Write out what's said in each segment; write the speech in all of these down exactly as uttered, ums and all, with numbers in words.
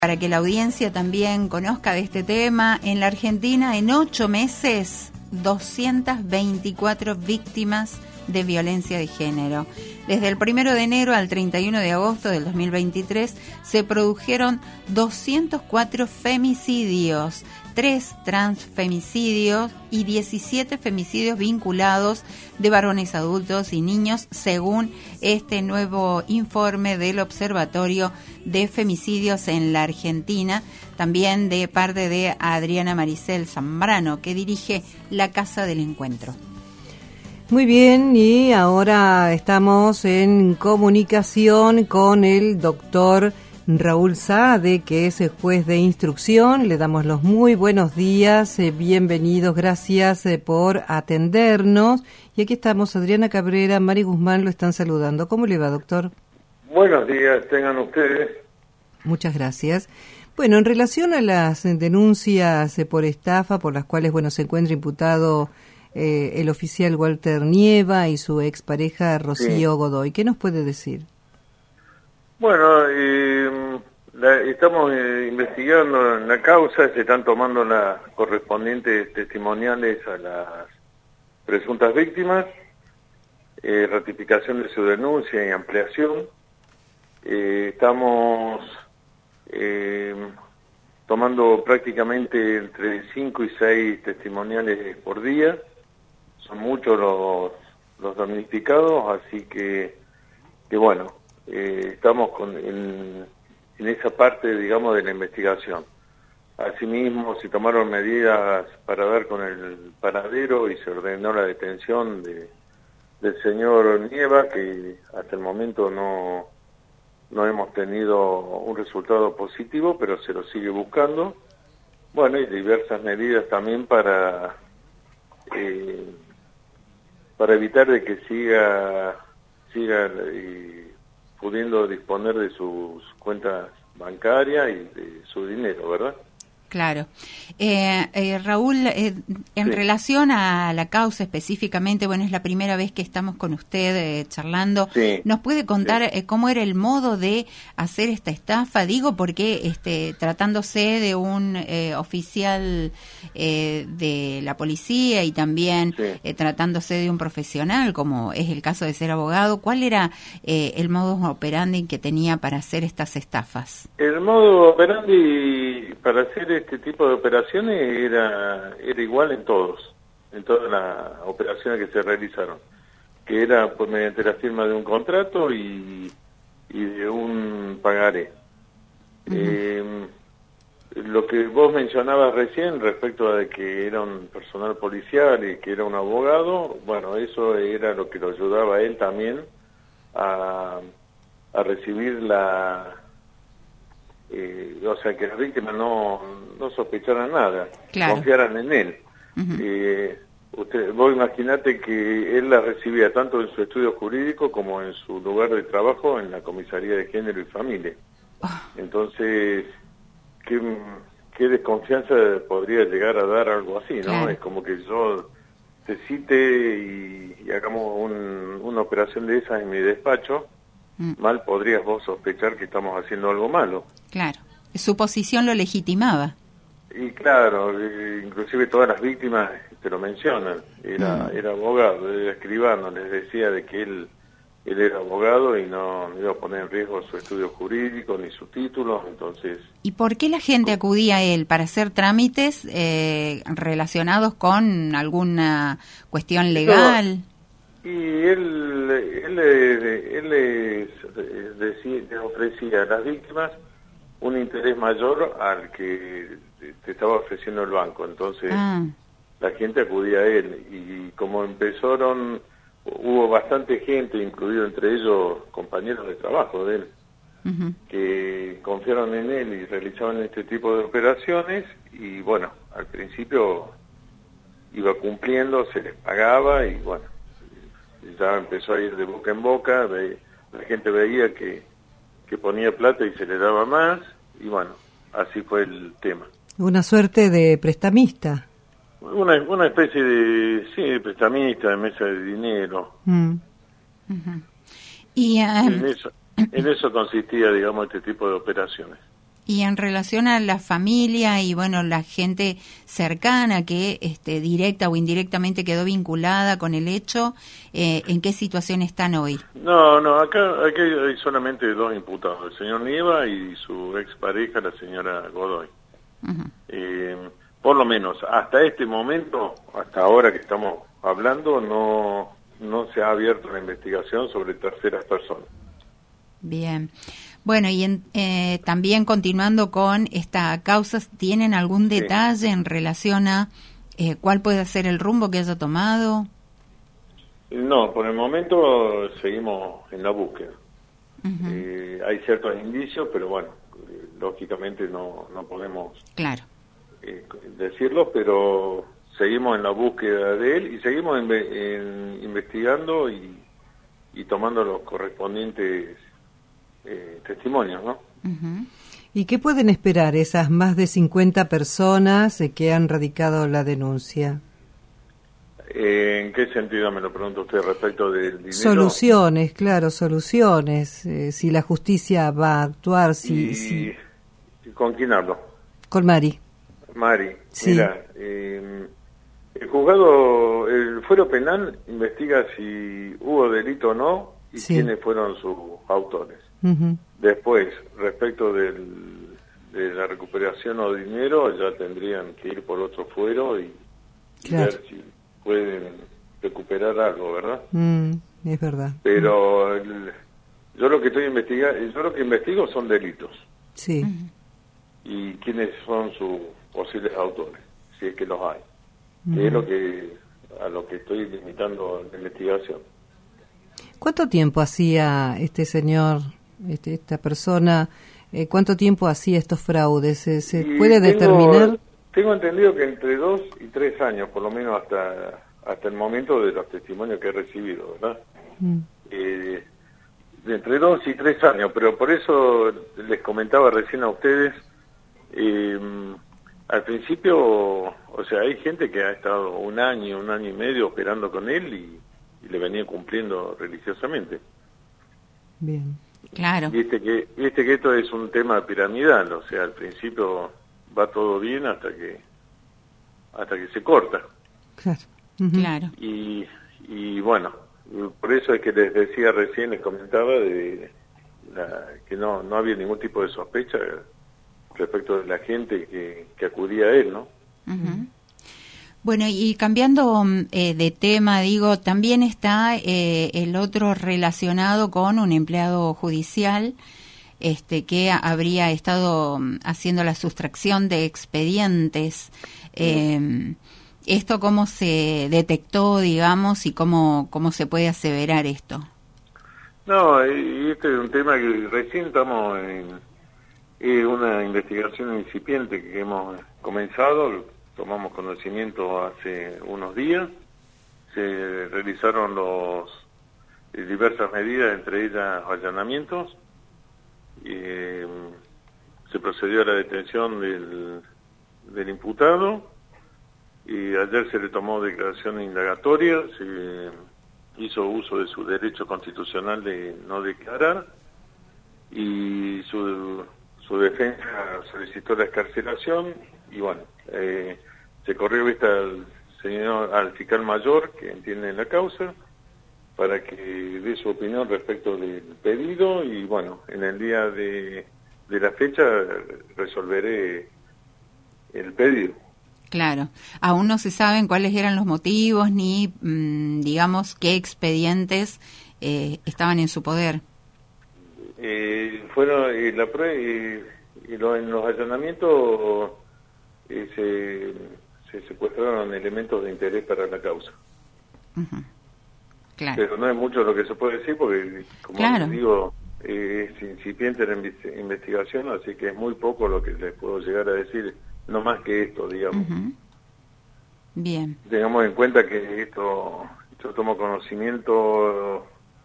Para que la audiencia también conozca de este tema, en la Argentina en ocho meses, doscientas veinticuatro víctimas de violencia de género. Desde el primero de enero al treinta y uno de agosto del dos mil veintitrés se produjeron doscientos cuatro femicidios, tres transfemicidios y diecisiete femicidios vinculados de varones adultos y niños, según este nuevo informe del Observatorio de Femicidios en la Argentina, también de parte de Adriana Maricel Zambrano, que dirige la Casa del Encuentro. Muy bien, y ahora estamos en comunicación con el doctor Raúl Saade, que es el juez de instrucción. Le damos los muy buenos días, eh, bienvenidos, gracias eh, por atendernos. Y aquí estamos, Adriana Cabrera, Mari Guzmán lo están saludando. ¿Cómo le va, doctor? Buenos días, tengan ustedes. Muchas gracias. Bueno, en relación a las denuncias eh, por estafa, por las cuales, bueno, se encuentra imputado eh, el oficial Walter Nieva y su expareja Rocío sí. Godoy, ¿qué nos puede decir? Bueno, eh, la, estamos eh, investigando en la causa, se están tomando las correspondientes testimoniales a las presuntas víctimas, eh, ratificación de su denuncia y ampliación. Eh, estamos eh, tomando prácticamente entre cinco y seis testimoniales por día, son muchos los, los damnificados, así que, que bueno, Eh, estamos con, en, en esa parte, digamos, de la investigación. Asimismo, se tomaron medidas para ver con el paradero y se ordenó la detención de, del señor Nieva, que hasta el momento no, no hemos tenido un resultado positivo, pero se lo sigue buscando. Bueno, y diversas medidas también para, eh, para evitar de que siga, siga eh, pudiendo disponer de sus cuentas bancarias y de su dinero, ¿verdad? Claro. Eh, eh, Raúl, eh, en sí. relación a la causa específicamente, bueno, es la primera vez que estamos con usted eh, charlando. Sí. ¿Nos puede contar sí. eh, cómo era el modo de hacer esta estafa? Digo, porque este, tratándose de un eh, oficial eh, de la policía y también sí. eh, tratándose de un profesional, como es el caso de ser abogado, ¿cuál era eh, el modus operandi que tenía para hacer estas estafas? El modus operandi para hacer este tipo de operaciones era era igual en todos, en todas las operaciones que se realizaron, que era pues, mediante la firma de un contrato y, y de un pagaré. Uh-huh. Eh, lo que vos mencionabas recién respecto a de que era un personal policial y que era un abogado, bueno, eso era lo que lo ayudaba a él también a, a recibir la... Eh, o sea, que las víctimas no, no sospecharan nada, claro. confiaran en él. Uh-huh. Eh, usted, vos imaginate que él la recibía tanto en su estudio jurídico como en su lugar de trabajo en la Comisaría de Género y Familia. Oh. Entonces, ¿qué, qué desconfianza podría llegar a dar algo así, no? Claro. Es como que yo te cite y, y hagamos un, una operación de esas en mi despacho. Mal podrías vos sospechar que estamos haciendo algo malo. Claro, su posición lo legitimaba. Y claro, eh, inclusive todas las víctimas te lo mencionan. Era, mm. era abogado, era escribano, les decía de que él, él era abogado y no, no iba a poner en riesgo su estudio jurídico ni su título, entonces... ¿Y por qué la gente acudía a él? ¿Para hacer trámites eh, relacionados con alguna cuestión legal? Y él, él, él les, decía, les ofrecía a las víctimas un interés mayor al que te estaba ofreciendo el banco. Entonces ah. la gente acudía a él. Y como empezaron, hubo bastante gente, incluido entre ellos compañeros de trabajo de él, uh-huh. que confiaron en él y realizaban este tipo de operaciones. Y bueno, al principio iba cumpliendo, se les pagaba y bueno, ya empezó a ir de boca en boca, ve, la gente veía que, que ponía plata y se le daba más, y bueno, así fue el tema. Una suerte de prestamista. Una, una especie de, sí, de prestamista, de mesa de dinero. Mm. Uh-huh. Y, um... en, eso, en eso consistía, digamos, este tipo de operaciones. Y en relación a la familia y bueno, la gente cercana que este, directa o indirectamente quedó vinculada con el hecho, eh, ¿en qué situación están hoy? No, no, acá, acá hay solamente dos imputados, el señor Nieva y su expareja, la señora Godoy. Uh-huh. Eh, por lo menos hasta este momento, hasta ahora que estamos hablando, no, no se ha abierto una investigación sobre terceras personas. Bien. Bueno, y en, eh, también continuando con esta causa, ¿tienen algún detalle sí. en relación a eh, cuál puede ser el rumbo que haya tomado? No, por el momento seguimos en la búsqueda. Uh-huh. Eh, hay ciertos indicios, pero bueno, eh, lógicamente no, no podemos claro. eh, decirlo, pero seguimos en la búsqueda de él y seguimos en, en, investigando y, y tomando los correspondientes Eh, testimonios, ¿no? Uh-huh. ¿Y qué pueden esperar esas más de cincuenta personas eh, que han radicado la denuncia? Eh, ¿En qué sentido me lo pregunta usted respecto del dinero? Soluciones, claro, soluciones. Eh, si la justicia va a actuar, si, y, si... ¿Con quién hablo? Con Mari. Mari, sí. Mira, eh, el juzgado, el fuero penal investiga si hubo delito o no y sí. quiénes fueron sus autores. Uh-huh. Después, respecto del, de la recuperación o dinero, ya tendrían que ir por otro fuero y, claro. y ver si pueden recuperar algo, ¿verdad? Mm, es verdad. Pero el, yo lo que estoy investigando, yo lo que investigo son delitos. Sí. Uh-huh. Y quiénes son sus posibles autores, si es que los hay. Uh-huh. Que es lo que a lo que estoy limitando la investigación. ¿Cuánto tiempo hacía este señor? Este, esta persona, eh, ¿cuánto tiempo hacía estos fraudes? ¿Se, se puede tengo, determinar? Tengo entendido que entre dos y tres años, por lo menos hasta hasta el momento de los testimonios que he recibido, ¿verdad? Mm. Eh, de entre dos y tres años, pero por eso les comentaba recién a ustedes, eh, al principio, o sea, hay gente que ha estado un año, un año y medio operando con él y, y le venía cumpliendo religiosamente. Bien. Claro. Viste que, viste que esto es un tema piramidal, o sea, al principio va todo bien hasta que hasta que se corta. Claro. Uh-huh. Claro. Y, y bueno, por eso es que les decía recién, les comentaba de la, que no no había ningún tipo de sospecha respecto de la gente que, que acudía a él, ¿no? Uh-huh. Bueno, y cambiando eh, de tema, digo, también está eh, el otro relacionado con un empleado judicial este, que habría estado haciendo la sustracción de expedientes. Eh, ¿Esto cómo se detectó, digamos, y cómo, cómo se puede aseverar esto? No, y este es un tema que recién estamos en, en una investigación incipiente que hemos comenzado. Tomamos conocimiento hace unos días, se realizaron los eh, diversas medidas, entre ellas allanamientos, y, eh, se procedió a la detención del, del imputado, y ayer se le tomó declaración indagatoria, se hizo uso de su derecho constitucional de no declarar, y su, su defensa solicitó la excarcelación, y bueno, eh, se corrió vista al señor, al fiscal mayor que entiende la causa, para que dé su opinión respecto del pedido, y bueno, en el día de, de la fecha resolveré el pedido. Claro, aún no se saben cuáles eran los motivos ni, mmm, digamos, qué expedientes eh, estaban en su poder. Eh, fueron eh, la prueba, y lo, en los allanamientos eh, se, se secuestraron elementos de interés para la causa. Uh-huh. Claro. Pero no es mucho lo que se puede decir porque, como claro. les digo, eh, es incipiente la investigación, así que es muy poco lo que les puedo llegar a decir, no más que esto, digamos. Uh-huh. Bien. Tengamos en cuenta que esto, yo tomo conocimiento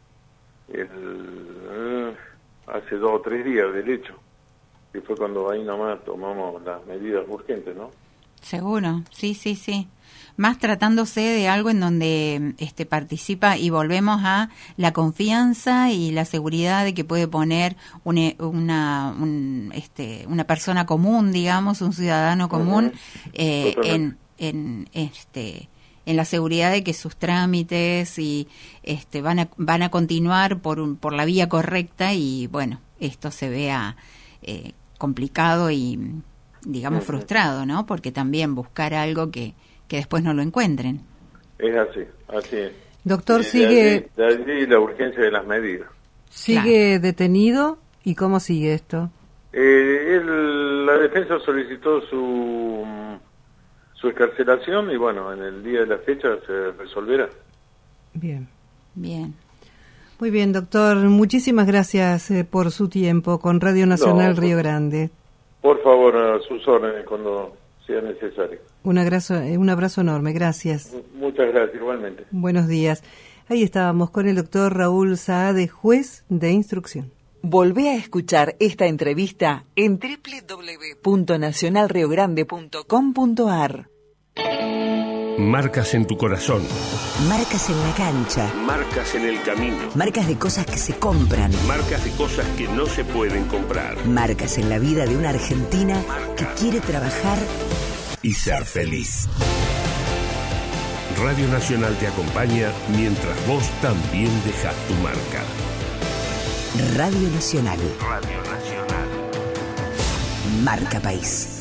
el, hace dos o tres días del hecho, que fue cuando ahí nomás tomamos las medidas urgentes, ¿no? Seguro, sí, sí, sí. Más tratándose de algo en donde este participa y volvemos a la confianza y la seguridad de que puede poner una una un, este una persona común, digamos, un ciudadano común, uh-huh. eh, en en este en la seguridad de que sus trámites y este van a van a continuar por un, por la vía correcta y bueno, esto se vea eh, complicado y digamos uh-huh. frustrado, ¿no? Porque también buscar algo que que después no lo encuentren. Es así, así es. Doctor, de sigue... De allí, de allí la urgencia de las medidas. ¿Sigue claro. detenido? ¿Y cómo sigue esto? Eh, él, la defensa solicitó su, su excarcelación y bueno, en el día de la fecha se resolverá. Bien. Bien. Muy bien, doctor. Muchísimas gracias eh, por su tiempo con Radio Nacional no, Río Grande. Por favor, a sus órdenes cuando sea necesario. Un abrazo, un abrazo enorme, gracias. Muchas gracias, igualmente. Buenos días. Ahí estábamos con el doctor Raúl Saade, juez de instrucción. Volvé a escuchar esta entrevista en doble u doble u doble u punto nacional río grande punto com punto a r. Marcas en tu corazón. Marcas en la cancha. Marcas en el camino. Marcas de cosas que se compran. Marcas de cosas que no se pueden comprar. Marcas en la vida de una argentina Marca. que quiere trabajar y ser feliz. Radio Nacional te acompaña mientras vos también dejás tu marca. Radio Nacional. Radio Nacional. Marca País.